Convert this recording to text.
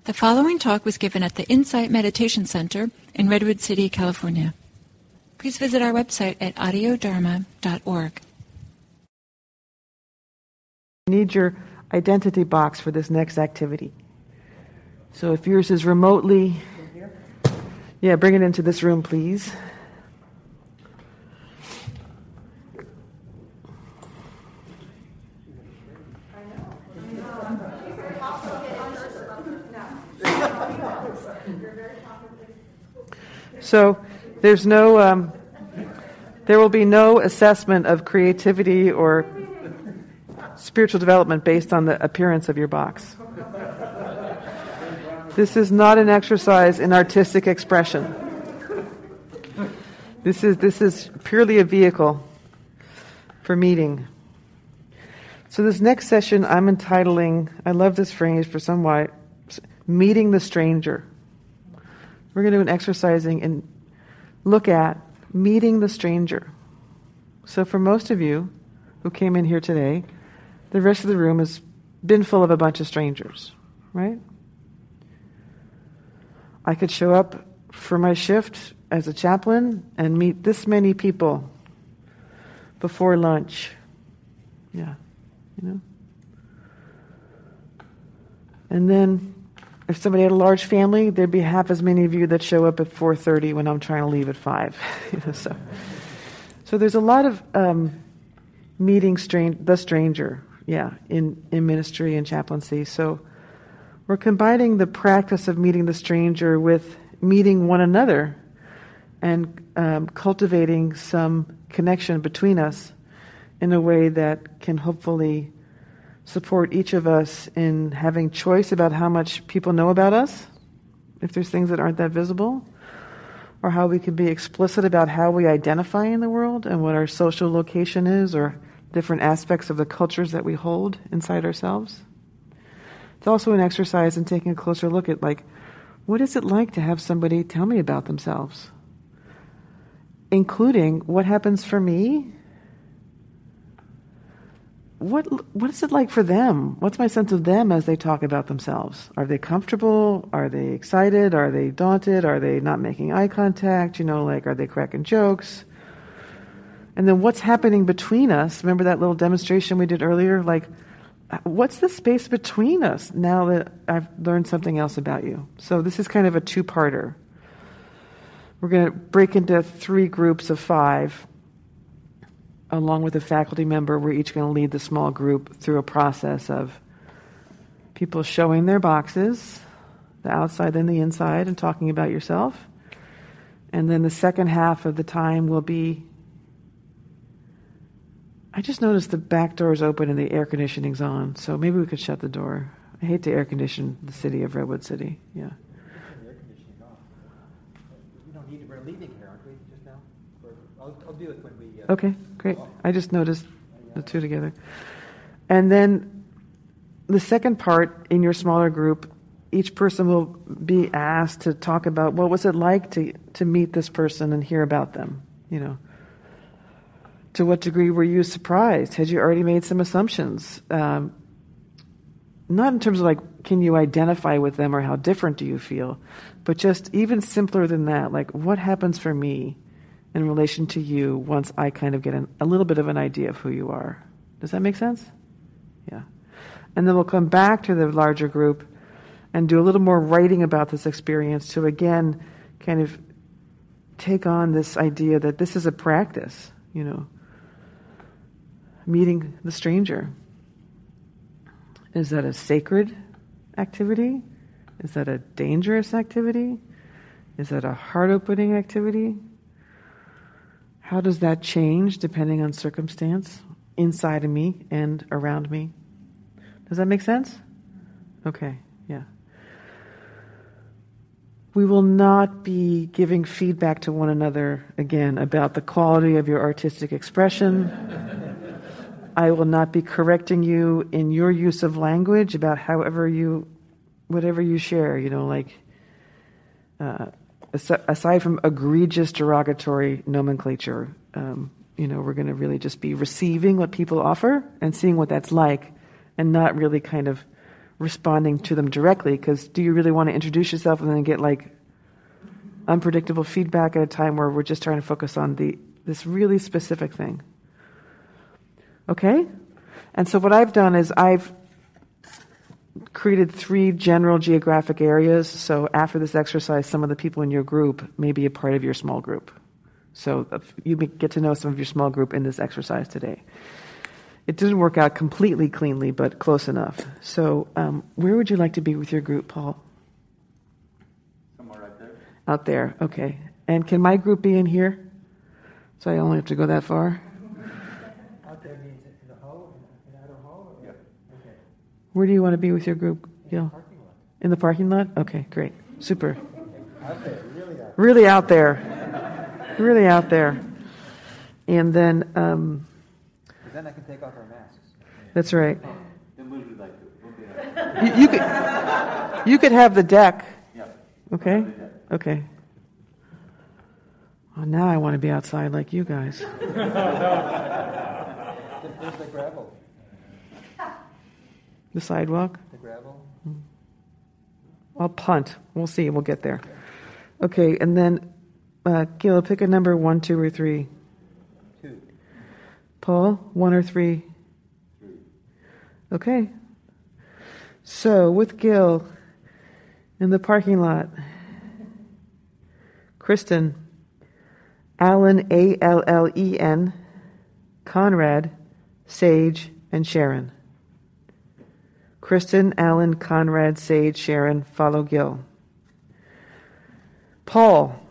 The following talk was given at the Insight Meditation Center in Redwood City, California. Please visit our website at audiodharma.org. You need your identity box for this next activity. So if yours is remotely, bring it into this room, please. So there will be no assessment of creativity or spiritual development based on the appearance of your box. This is not an exercise in artistic expression. This is purely a vehicle for meeting. So this next session I'm entitling, I love this phrase for some why, meeting the stranger. We're going to do an exercising and look at meeting the stranger. So for most of you who came in here today, the rest of the room has been full of a bunch of strangers, right? I could show up for my shift as a chaplain and meet this many people before lunch. And then if somebody had a large family, there'd be half as many of you that show up at 4:30 when I'm trying to leave at 5. So there's a lot of meeting the stranger, in ministry and chaplaincy. So we're combining the practice of meeting the stranger with meeting one another and cultivating some connection between us in a way that can hopefully support each of us in having choice about how much people know about us, if there's things that aren't that visible, or how we can be explicit about how we identify in the world and what our social location is, or different aspects of the cultures that we hold inside ourselves. It's also an exercise in taking a closer look at, what is it like to have somebody tell me about themselves? Including what happens for me. What is it like for them? What's my sense of them as they talk about themselves? Are they comfortable? Are they excited? Are they daunted? Are they not making eye contact? Are they cracking jokes? And then what's happening between us? Remember that little demonstration we did earlier? What's the space between us now that I've learned something else about you? So this is kind of a two-parter. We're going to break into 3 groups of 5. Along with a faculty member, we're each going to lead the small group through a process of people showing their boxes, the outside and the inside, and talking about yourself. And then the second half of the time will be, I just noticed the back door is open and the air conditioning's on, so maybe we could shut the door. I hate to air condition the city of Redwood City. Yeah. Air conditioning off. We don't need to. We're leaving here, aren't we? Just now. I'll do it when we. Okay, great. I just noticed the two together. And then the second part in your smaller group, each person will be asked to talk about what was it like to meet this person and hear about them. To what degree were you surprised? Had you already made some assumptions? Not in terms of can you identify with them or how different do you feel, but just even simpler than that, what happens for me in relation to you once I kind of get a little bit of an idea of who you are. Does that make sense? Yeah. And then we'll come back to the larger group and do a little more writing about this experience to again kind of take on this idea that this is a practice, meeting the stranger. Is that a sacred activity? Is that a dangerous activity? Is that a heart-opening activity? How does that change depending on circumstance inside of me and around me? Does that make sense? Okay, yeah. We will not be giving feedback to one another again about the quality of your artistic expression. I will not be correcting you in your use of language about whatever you share, aside from egregious derogatory nomenclature, we're going to really just be receiving what people offer and seeing what that's like, and not really kind of responding to them directly, because do you really want to introduce yourself and then get like unpredictable feedback at a time where we're just trying to focus on this really specific thing? Okay? And so what I've done is I've created 3 general geographic areas. So after this exercise, some of the people in your group may be a part of your small group. So you get to know some of your small group in this exercise today. It didn't work out completely cleanly, but close enough. So where would you like to be with your group, Paul? Somewhere right there. Out there, okay. And can my group be in here? So I only have to go that far? Out there means in the hall, in the outer hall? Or? Yeah. Okay. Where do you want to be with your group, Gil? Parking lot. In the parking lot? Okay, great. Super. Out there, really out there. Really out there. Really out there. And then, Because then I can take off our masks. that's right. Then we'll do like this. You could have the deck. Yeah. Okay? Okay. Well, now I want to be outside like you guys. There's the gravel. The sidewalk? The gravel. I'll punt. We'll see. We'll get there. Okay, and then, Gil, pick a number 1, 2, or 3. 2. Paul, 1 or 3? 3. Okay. So, with Gil, in the parking lot, Kristen, Allen, Allen, Conrad, Sage, and Sharon. Kristen, Allen, Conrad, Sage, Sharon, follow Gil. Paul,